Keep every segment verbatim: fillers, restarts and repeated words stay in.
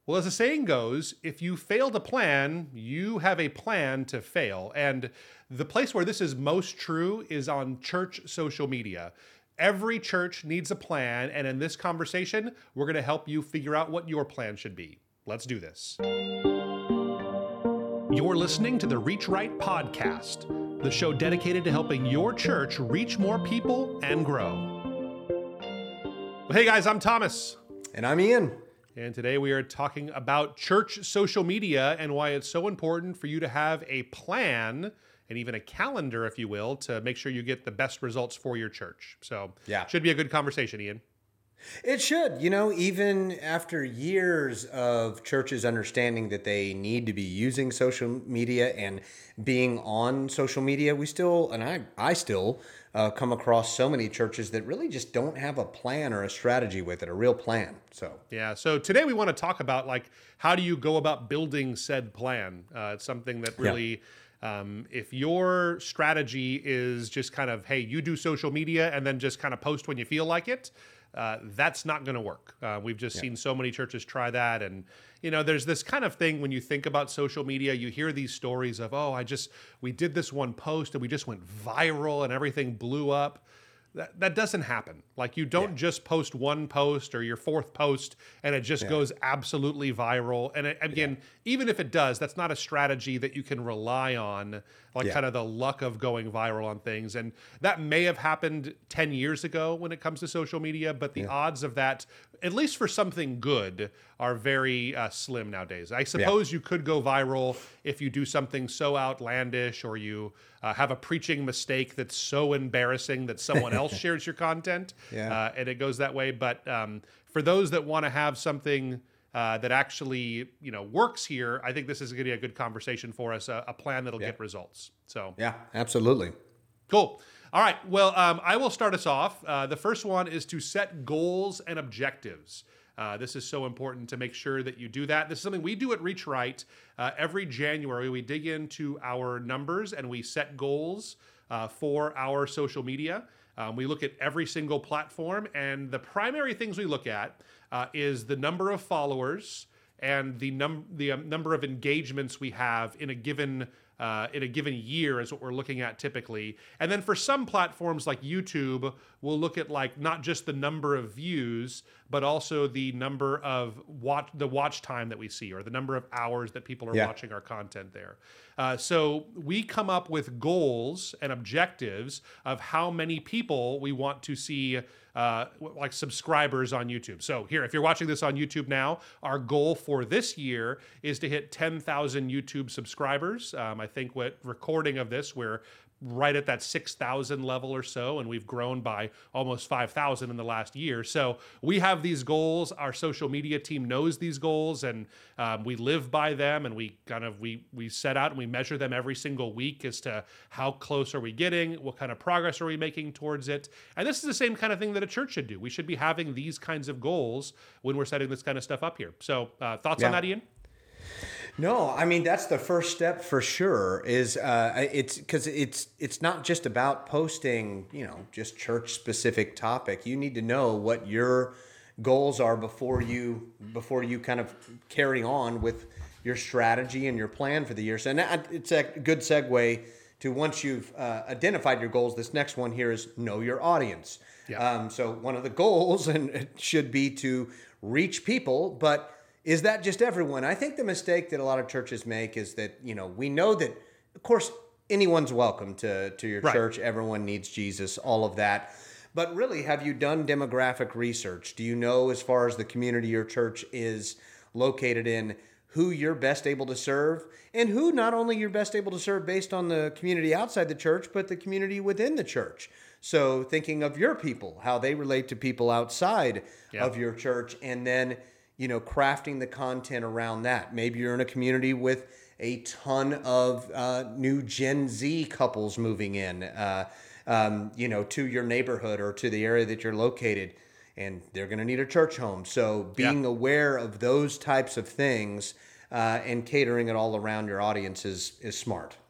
Well, as the saying goes, if you fail to plan, you have a plan to fail. And the place where this is most true is on church social media. Every church needs a plan, and in this conversation, we're going to help you figure out what your plan should be. Let's do this. You're listening to the Reach Right podcast, the show dedicated to helping your church reach more people and grow. Well, hey guys, I'm Thomas. And I'm Ian. And today we are talking about church social media and why it's so important for you to have a plan and even a calendar, if you will, to make sure you get the best results for your church. So yeah, should be a good conversation, Ian. It should. You know, even after years of churches understanding that they need to be using social media and being on social media, we still, and I, I still uh, come across so many churches that really just don't have a plan or a strategy with it, a real plan. So yeah. So today we want to talk about like how do you go about building said plan? Uh, it's something that really. Yeah. Um, if your strategy is just kind of, hey, you do social media and then just kind of post when you feel like it, uh, that's not going to work. Uh, we've just yeah. seen so many churches try that. And, you know, there's this kind of thing when you think about social media, you hear these stories of, oh, I just, we did this one post and we just went viral and everything blew up. That, that doesn't happen. Like you don't yeah. just post one post or your fourth post and it just yeah. goes absolutely viral. And it, again, yeah. even if it does, that's not a strategy that you can rely on, like yeah. kind of the luck of going viral on things. And that may have happened ten years ago when it comes to social media, but the yeah. odds of that, at least for something good, are very uh, slim nowadays. I suppose yeah. you could go viral if you do something so outlandish or you uh, have a preaching mistake that's so embarrassing that someone else shares your content yeah. uh, and it goes that way. But um, for those that want to have something uh, that actually, you know, works here, I think this is going to be a good conversation for us, a, a plan that'll yeah. get results. So yeah, absolutely. Cool. All right. Well, um, I will start us off. Uh, the first one is to set goals and objectives. Uh, this is so important to make sure that you do that. This is something we do at Reach Right. Uh, every January, we dig into our numbers and we set goals uh, for our social media. Um, we look at every single platform, and the primary things we look at uh, is the number of followers and the num the um, number of engagements we have in a given uh, in a given year is what we're looking at typically. And then for some platforms like YouTube, we'll look at like not just the number of views, but also the number of watch the watch time that we see, or the number of hours that people are yeah. watching our content there. Uh, so we come up with goals and objectives of how many people we want to see uh, like subscribers on YouTube. So here, if you're watching this on YouTube now, our goal for this year is to hit ten thousand YouTube subscribers. Um, I think what recording of this, we're right at that six thousand level or so, and we've grown by almost five thousand in the last year. So we have these goals. Our social media team knows these goals, and um, we live by them, and we kind of, we we set out and we measure them every single week as to how close are we getting, what kind of progress are we making towards it. And this is the same kind of thing that a church should do. We should be having these kinds of goals when we're setting this kind of stuff up here. So uh, thoughts yeah. on that, Ian? No, I mean, that's the first step for sure, is uh, it's because it's it's not just about posting, you know, just church specific topic. You need to know what your goals are before you before you kind of carry on with your strategy and your plan for the year. So that, it's a good segue to, once you've uh, identified your goals, this next one here is know your audience. Yeah. Um, so one of the goals and it should be to reach people, but is that just everyone? I think the mistake that a lot of churches make is that, you know, we know that, of course, anyone's welcome to, to your right. church. Everyone needs Jesus, all of that. But really, have you done demographic research? Do you know, as far as the community your church is located in, who you're best able to serve, and who not only you're best able to serve based on the community outside the church, but the community within the church? So thinking of your people, how they relate to people outside yeah. of your church, and then, you know, crafting the content around that. Maybe you're in a community with a ton of uh, new Gen Z couples moving in, uh, um, you know, to your neighborhood or to the area that you're located, and they're going to need a church home. So being yeah. aware of those types of things uh, and catering it all around your audience is, is smart.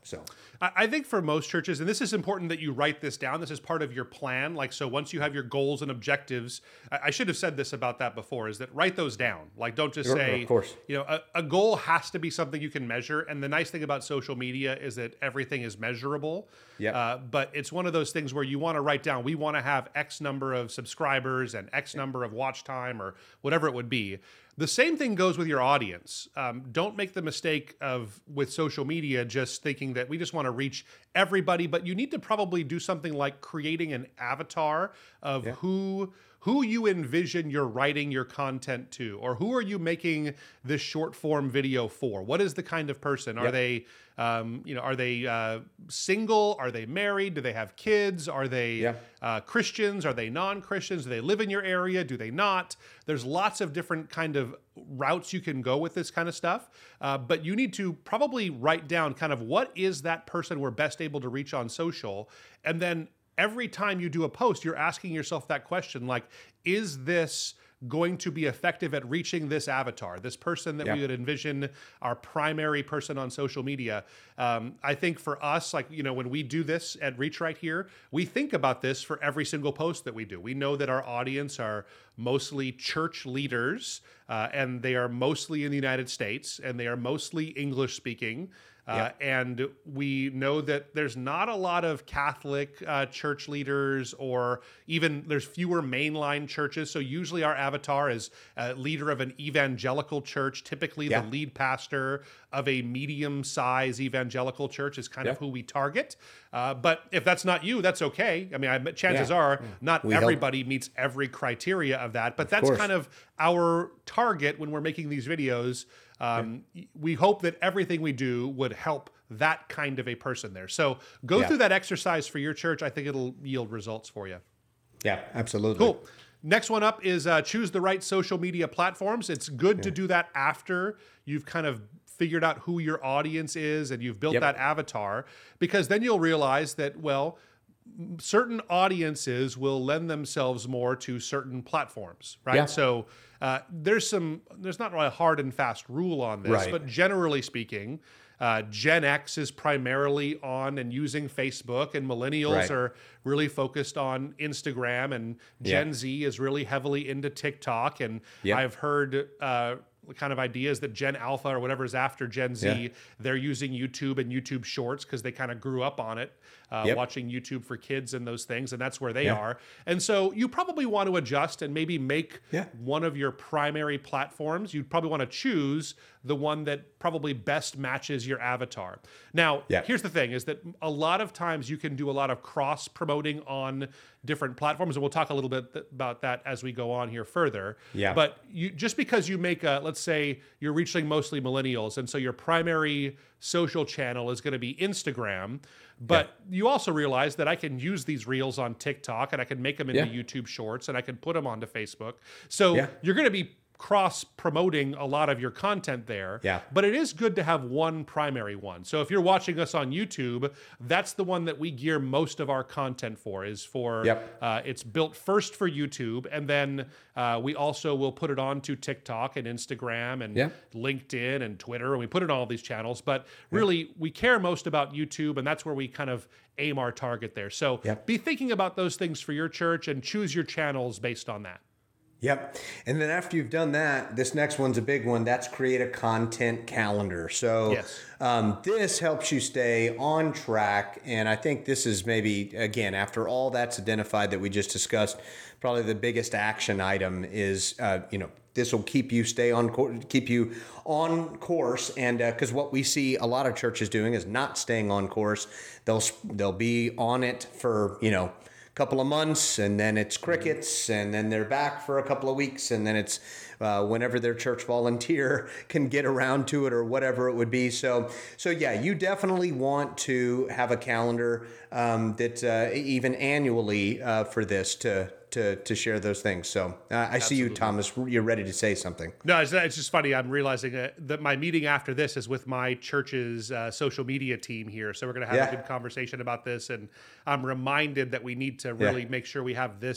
So I I think for most churches, and this is important that you write this down. This is part of your plan. Like, so once you have your goals and objectives, I, I should have said this about that before, is that write those down. Like, don't just Sure, say, of course. you know, a, a goal has to be something you can measure. And the nice thing about social media is that everything is measurable. Yep. Uh, but it's one of those things where you want to write down, we want to have X number of subscribers and X number of watch time or whatever it would be. The same thing goes with your audience. Um, don't make the mistake of, with social media, just thinking that we just want to reach everybody, but you need to probably do something like creating an avatar of Yeah. who who you envision you're writing your content to, or who are you making this short form video for? What is the kind of person? Are Yep. they, um, you know, are they uh, single? Are they married? Do they have kids? Are they Yeah. uh, Christians? Are they non-Christians? Do they live in your area? Do they not? There's lots of different kind of routes you can go with this kind of stuff. Uh, but you need to probably write down kind of what is that person we're best able to reach on social. And then every time you do a post, you're asking yourself that question, like, is this going to be effective at reaching this avatar, this person that Yeah. we would envision our primary person on social media? Um, I think for us, like, you know, when we do this at Reach Right here, we think about this for every single post that we do. We know that our audience are mostly church leaders, uh, and they are mostly in the United States, and they are mostly English speaking. Uh, Yep. And we know that there's not a lot of Catholic uh, church leaders, or even there's fewer mainline churches. So usually our avatar is a leader of an evangelical church. Typically Yeah. the lead pastor of a medium-sized evangelical church is kind of Yeah. who we target. Uh, but if that's not you, that's okay. I mean, I, chances Yeah. are not We help. everybody meets every criteria of that. But that's course. kind of our target when we're making these videos. Um, We hope that everything we do would help that kind of a person there. So go Yeah. through that exercise for your church. I think it'll yield results for you. Yeah, absolutely. Cool. Next one up is uh, choose the right social media platforms. It's good to do that after you've kind of figured out who your audience is and you've built Yep. that avatar, because then you'll realize that, well, certain audiences will lend themselves more to certain platforms, right? Yeah. So uh, there's some, there's not really a hard and fast rule on this, Right. but generally speaking, uh, Gen X is primarily on and using Facebook, and millennials Right. are really focused on Instagram, and Gen Yeah. Z is really heavily into TikTok. And Yep. I've heard uh, kind of ideas that Gen Alpha or whatever is after Gen Z, Yeah. they're using YouTube and YouTube Shorts because they kind of grew up on it, uh, Yep. watching YouTube for kids and those things, and that's where they Yeah. are. And so you probably want to adjust and maybe make Yeah. one of your primary platforms. You'd probably want to choose the one that probably best matches your avatar. Now, Yeah. here's the thing, is that a lot of times you can do a lot of cross promoting on different platforms, and we'll talk a little bit th- about that as we go on here further. Yeah. But you, just because you make a, let's say you're reaching mostly millennials, and so your primary social channel is going to be Instagram, but you also realize that I can use these reels on TikTok, and I can make them into Yeah. YouTube Shorts, and I can put them onto Facebook. So Yeah. you're going to be cross promoting a lot of your content there. Yeah. But it is good to have one primary one. So if you're watching us on YouTube, that's the one that we gear most of our content for, is for, Yep. uh, it's built first for YouTube. And then uh, we also will put it onto TikTok and Instagram and Yeah. LinkedIn and Twitter. And we put it on all these channels. But really, we care most about YouTube. And that's where we kind of aim our target there. So Yep. be thinking about those things for your church and choose your channels based on that. Yep. And then after you've done that, this next one's a big one. That's create a content calendar. So Yes. um, this helps you stay on track. And I think this is maybe, again, after all that's identified that we just discussed, probably the biggest action item is, uh, you know, this will keep you stay on course, keep you on course. And because what we see a lot of churches doing is not staying on course. They'll they'll be on it for, you know, couple of months, and then it's crickets, and then they're back for a couple of weeks, and then it's uh, whenever their church volunteer can get around to it, or whatever it would be. So, so yeah, you definitely want to have a calendar um, that uh, even annually uh, for this to to to share those things. So uh, I see you, Thomas. You're ready to say something. No, it's, it's just funny. I'm realizing uh, that my meeting after this is with my church's uh, social media team here. So we're going to have Yeah. a good conversation about this. And I'm reminded that we need to really Yeah. make sure we have this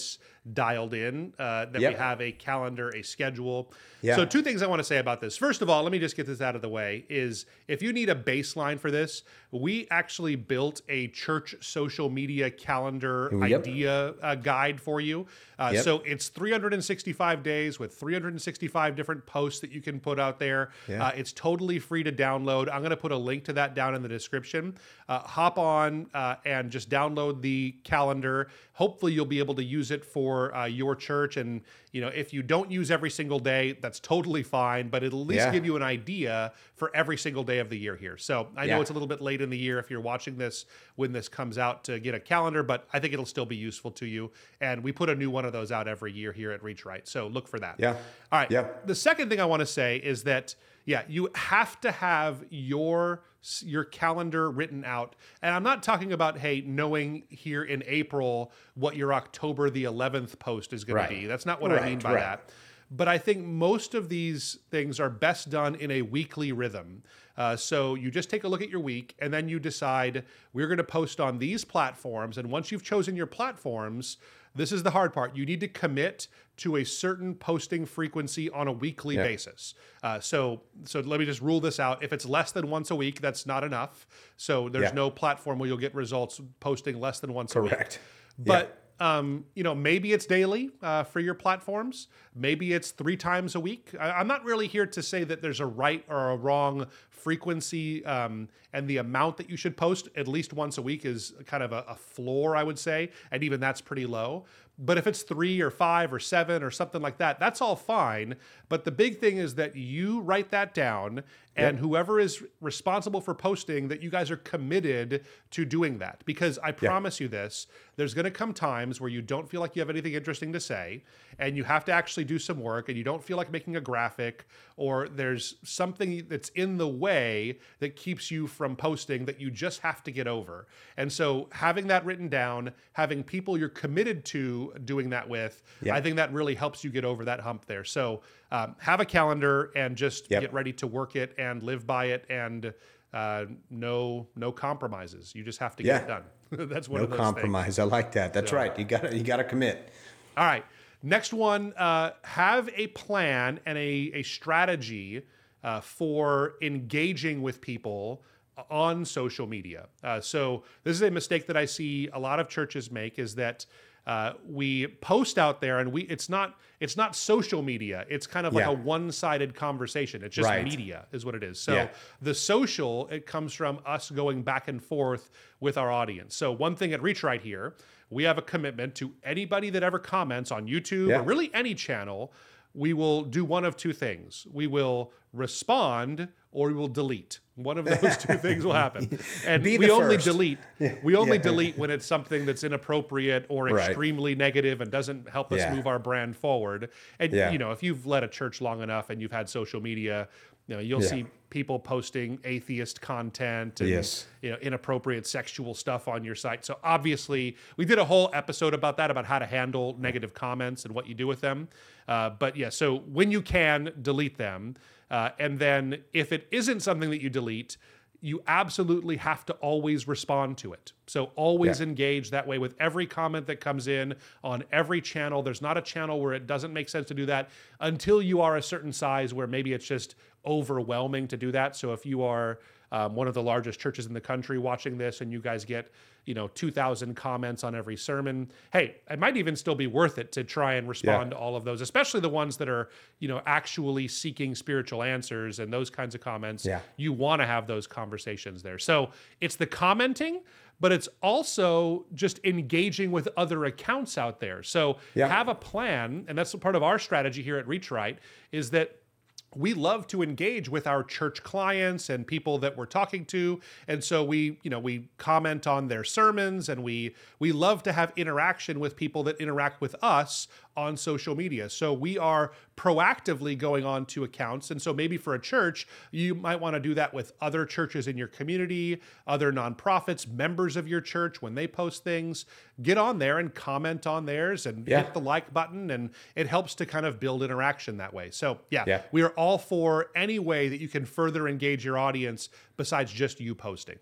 dialed in, uh, that Yep. we have a calendar, a schedule. Yeah. So two things I want to say about this. First of all, let me just get this out of the way, is if you need a baseline for this, we actually built a church social media calendar Yep. idea uh, guide for you. Uh, Yep. So it's three hundred sixty-five days with three hundred sixty-five different posts that you can put out there. Yeah. Uh, it's totally free to download. I'm going to put a link to that down in the description. Uh, hop on uh, and just download the calendar. Hopefully you'll be able to use it for uh, your church. And you know, if you don't use every single day, that's totally fine, but it'll at least Yeah. give you an idea for every single day of the year here. So I know Yeah. it's a little bit late in the year if you're watching this when this comes out to get a calendar, but I think it'll still be useful to you. And we put a new one of those out every year here at Reach Right. So look for that. Yeah. All right. Yeah. The second thing I want to say is that, yeah, you have to have your your calendar written out. And I'm not talking about, hey, knowing here in April what your October the eleventh post is going Right. to be. That's not what I Right, mean by right. that. But I think most of these things are best done in a weekly rhythm. Uh, so you just take a look at your week and then you decide we're going to post on these platforms. And once you've chosen your platforms, this is the hard part. You need to commit to a certain posting frequency on a weekly Yeah. basis. Uh, so, so let me just rule this out. If it's less than once a week, that's not enough. So there's Yeah. no platform where you'll get results posting less than once a week. Correct. But um, you know, maybe it's daily uh, for your platforms. Maybe it's three times a week. I, I'm not really here to say that there's a right or a wrong frequency, um, and the amount that you should post at least once a week is kind of a, a floor, I would say, and even that's pretty low. But if it's three or five or seven or something like that, that's all fine. But the big thing is that you write that down, and Yep. whoever is responsible for posting, that you guys are committed to doing that. Because I promise you this, there's going to come times where you don't feel like you have anything interesting to say, and you have to actually do some work, and you don't feel like making a graphic, or there's something that's in the way that keeps you from posting that you just have to get over. And so having that written down, having people you're committed to doing that with, Yeah. I think that really helps you get over that hump there. So um, have a calendar and just Yep. get ready to work it and live by it, and uh, no no compromises. You just have to get Yeah. it done. That's one No of those things. compromise. I like that. That's right. You got to you got to commit. All right. Next one, uh, have a plan and a, a strategy uh, for engaging with people on social media. Uh, so this is a mistake that I see a lot of churches make, is that uh, we post out there and we it's not it's not social media. It's kind of like Yeah. a one-sided conversation. It's just Right. media is what it is. So Yeah. the social, it comes from us going back and forth with our audience. So one thing at Reach Right here, we have a commitment to anybody that ever comments on YouTube Yeah. or really any channel, we will do one of two things. We will respond or we will delete. One of those two things will happen. And Be we the only first. delete. We only Yeah. delete when it's something that's inappropriate or Right. extremely negative and doesn't help us Yeah. move our brand forward. And Yeah. you know, if you've led a church long enough and you've had social media, you know, you'll Yeah. see people posting atheist content and Yes. you know, inappropriate sexual stuff on your site. So obviously, we did a whole episode about that, about how to handle negative comments and what you do with them. Uh, but yeah, so when you can, delete them. Uh, and then if it isn't something that you delete, you absolutely have to always respond to it. So always Yeah. engage that way with every comment that comes in on every channel. There's not a channel where it doesn't make sense to do that until you are a certain size where maybe it's just overwhelming to do that. So if you are um, one of the largest churches in the country watching this and you guys get, you know, two thousand comments on every sermon, hey, it might even still be worth it to try and respond Yeah. to all of those, especially the ones that are, you know, actually seeking spiritual answers and those kinds of comments. Yeah. You want to have those conversations there. So it's the commenting, but it's also just engaging with other accounts out there. So Yeah. have a plan, and that's part of our strategy here at Reach Right, is that we love to engage with our church clients and people that we're talking to. And so we, you know, we comment on their sermons, and we we love to have interaction with people that interact with us on social media. So we are proactively going on to accounts. And so maybe for a church, you might want to do that with other churches in your community, other nonprofits, members of your church. When they post things, get on there and comment on theirs and Yeah. hit the like button. And it helps to kind of build interaction that way. So yeah, Yeah. we are all for any way that you can further engage your audience besides just you posting.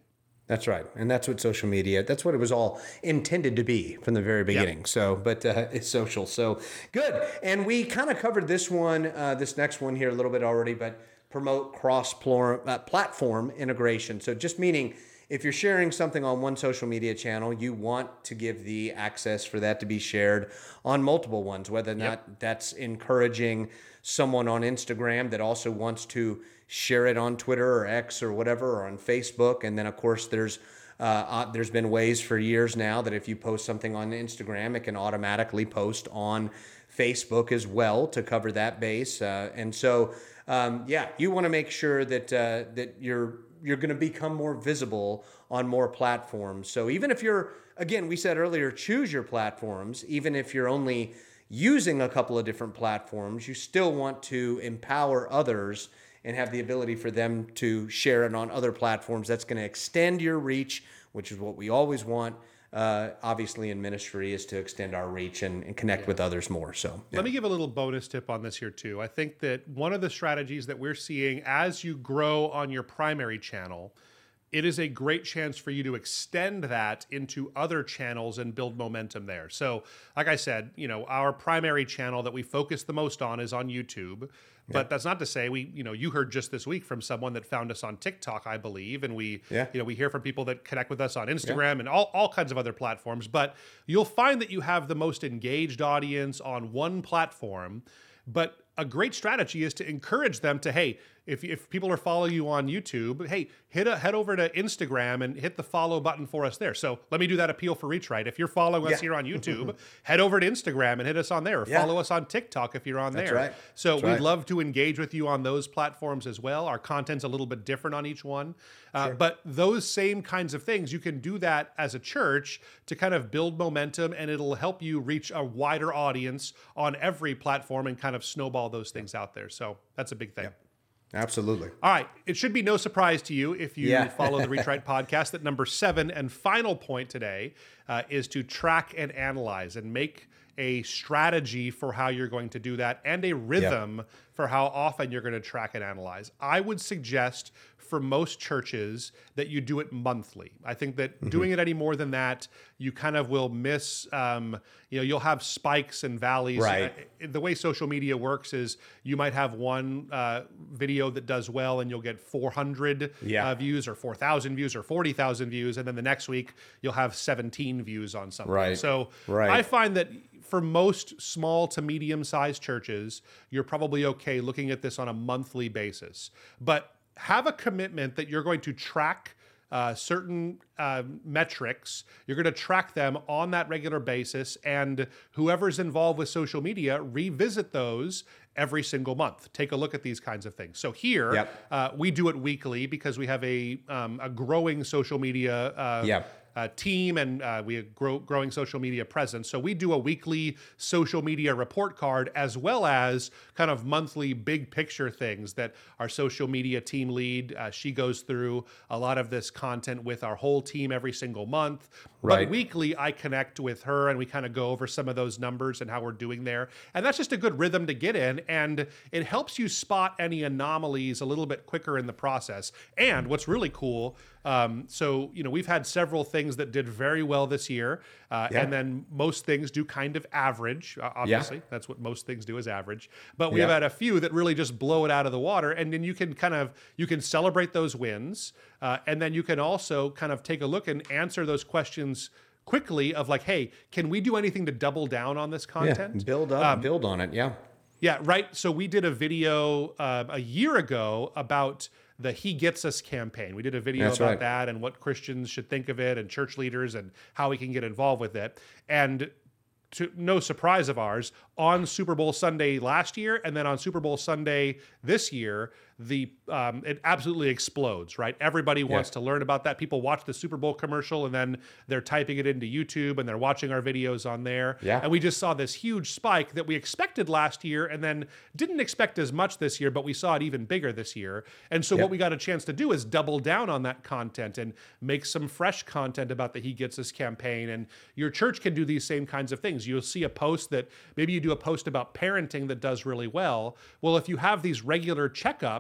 That's right. And that's what social media, that's what it was all intended to be from the very beginning. Yep. So, but uh, it's social. So good. And we kind of covered this one, uh, this next one here a little bit already, but promote cross-platform integration. So just meaning if you're sharing something on one social media channel, you want to give the access for that to be shared on multiple ones, whether or not yep. that's encouraging someone on Instagram that also wants to share it on Twitter or X or whatever, or on Facebook. And then of course there's uh, uh, there's been ways for years now that if you post something on Instagram, it can automatically post on Facebook as well to cover that base. Uh, and so, um, yeah, you want to make sure that uh, that you're you're going to become more visible on more platforms. So even if you're, again, we said earlier, choose your platforms, even if you're only using a couple of different platforms, you still want to empower others and have the ability for them to share it on other platforms. That's going to extend your reach, which is what we always want. Uh, obviously in ministry is to extend our reach and, and connect yeah. with others more. So yeah. Let me give a little bonus tip on this here too. I think that one of the strategies that we're seeing as you grow on your primary channel, it is a great chance for you to extend that into other channels and build momentum there. So like I said, you know, our primary channel that we focus the most on is on YouTube. But yeah. that's not to say we, you know, you heard just this week from someone that found us on TikTok, I believe. And we, yeah. you know, we hear from people that connect with us on Instagram yeah. and all, all kinds of other platforms. But you'll find that you have the most engaged audience on one platform. But a great strategy is to encourage them to, hey, if, if people are following you on YouTube, hey, hit a, head over to Instagram and hit the follow button for us there. So let me do that appeal for Reach Right. If you're following us yeah. here on YouTube, head over to Instagram and hit us on there. Or yeah. follow us on TikTok if you're on That's there. Right. So That's we'd right. love to engage with you on those platforms as well. Our content's a little bit different on each one. Uh, sure. But those same kinds of things, you can do that as a church to kind of build momentum, and it'll help you reach a wider audience on every platform and kind of snowball those things out there. So that's a big thing. Yeah. Absolutely. All right. It should be no surprise to you if you yeah. follow the Reach Right podcast that number seven and final point today uh, is to track and analyze and make a strategy for how you're going to do that and a rhythm yep. for how often you're going to track and analyze. I would suggest for most churches that you do it monthly. I think that mm-hmm. doing it any more than that, you kind of will miss, um, you know, you'll have spikes and valleys. Right. Uh, the way social media works is you might have one uh, video that does well and you'll get four hundred yeah. uh, views or four thousand views or forty thousand views. And then the next week you'll have seventeen views on something. Right. So right. I find that for most small to medium-sized churches, you're probably okay looking at this on a monthly basis. But have a commitment that you're going to track uh, certain uh, metrics. You're going to track them on that regular basis, and whoever's involved with social media, revisit those every single month. Take a look at these kinds of things. So here, yep. uh, we do it weekly because we have a um, a growing social media uh, yep. Uh, team, and uh, we have grow, growing social media presence. So we do a weekly social media report card as well as kind of monthly big picture things that our social media team lead, uh, she goes through a lot of this content with our whole team every single month. Right. But weekly, I connect with her and we kind of go over some of those numbers and how we're doing there. And that's just a good rhythm to get in, and it helps you spot any anomalies a little bit quicker in the process. And what's really cool, um, so, you know, we've had several things that did very well this year. Uh, yeah. And then most things do kind of average, uh, obviously. Yeah. That's what most things do is average. But we yeah. have had a few that really just blow it out of the water. And then you can kind of, you can celebrate those wins. Uh, and then you can also kind of take a look and answer those questions quickly of like, hey, can we do anything to double down on this content? Yeah. Build up, um, build on it. Yeah. Yeah, right. So we did a video uh, a year ago about the He Gets Us campaign. We did a video That's about right. that and what Christians should think of it and church leaders and how we can get involved with it. And to no surprise of ours, on Super Bowl Sunday last year and then on Super Bowl Sunday this year, the um, it absolutely explodes, right? Everybody wants yeah. to learn about that. People watch the Super Bowl commercial and then they're typing it into YouTube and they're watching our videos on there. Yeah. And we just saw this huge spike that we expected last year and then didn't expect as much this year, but we saw it even bigger this year. And so yep. what we got a chance to do is double down on that content and make some fresh content about the He Gets Us campaign. And your church can do these same kinds of things. You'll see a post that maybe you do a post about parenting that does really well. Well, if you have these regular checkups,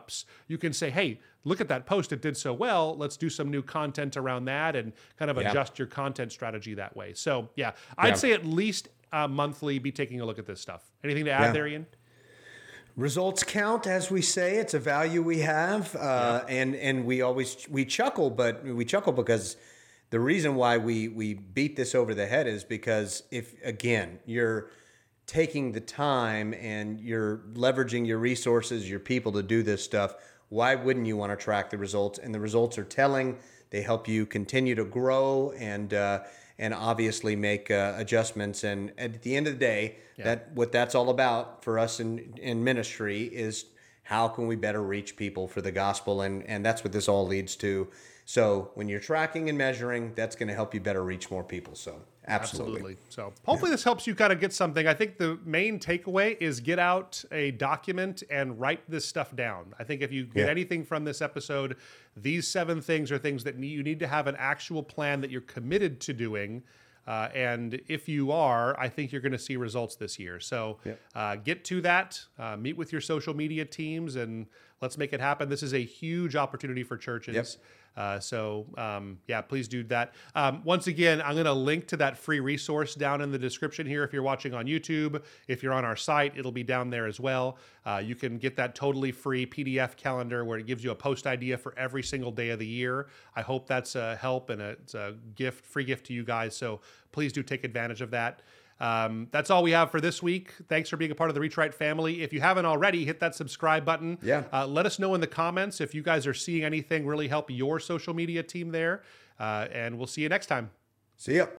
ups, you can say, hey, look at that post. It did so well. Let's do some new content around that and kind of Yeah. adjust your content strategy that way. So yeah, I'd Yeah. say at least uh, monthly be taking a look at this stuff. Anything to add Yeah. there, Ian? Results count, as we say. It's a value we have, uh, and and we always we chuckle, but we chuckle because the reason why we we beat this over the head is because if again you're taking the time and you're leveraging your resources, your people to do this stuff, why wouldn't you want to track the results? And the results are telling. They help you continue to grow and uh, and obviously make uh, adjustments. And at the end of the day, Yeah. that what that's all about for us in in ministry is how can we better reach people for the gospel, and and that's what this all leads to. So when you're tracking and measuring, that's going to help you better reach more people. So absolutely. Absolutely. So hopefully this helps you kind of get something. I think the main takeaway is get out a document and write this stuff down. I think if you get Yeah. anything from this episode, these seven things are things that you need to have an actual plan that you're committed to doing. Uh, and if you are, I think you're going to see results this year. So Yep. uh, get to that, uh, meet with your social media teams, and let's make it happen. This is a huge opportunity for churches. Yep. Uh, so um, yeah, please do that. Um, once again, I'm going to link to that free resource down in the description here. If you're watching on YouTube, if you're on our site, it'll be down there as well. Uh, you can get that totally free P D F calendar where it gives you a post idea for every single day of the year. I hope that's a help and a, it's a gift, free gift to you guys. So please do take advantage of that. Um, that's all we have for this week. Thanks for being a part of the Reach Right family. If you haven't already, hit that subscribe button. Yeah. Uh, let us know in the comments if you guys are seeing anything really help your social media team there. Uh, and we'll see you next time. See ya.